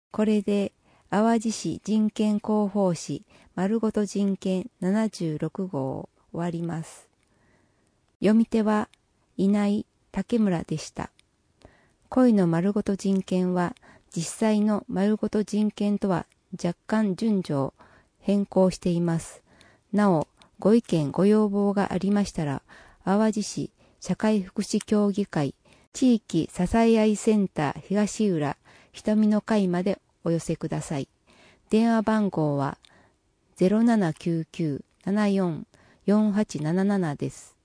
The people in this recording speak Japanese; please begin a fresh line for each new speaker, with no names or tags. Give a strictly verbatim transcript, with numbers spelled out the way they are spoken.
これで淡路市人権広報誌丸ごと人権ななじゅうろくごうを終わります。読み手は稲井竹村でした。恋の丸ごと人権は実際の丸ごと人権とは若干順序を変更しています。なお、ご意見ご要望がありましたら、淡路市社会福祉協議会地域支え合いセンター東浦瞳の会までお寄せください。電話番号は ゼロななきゅうきゅうななよんよんはちななな です。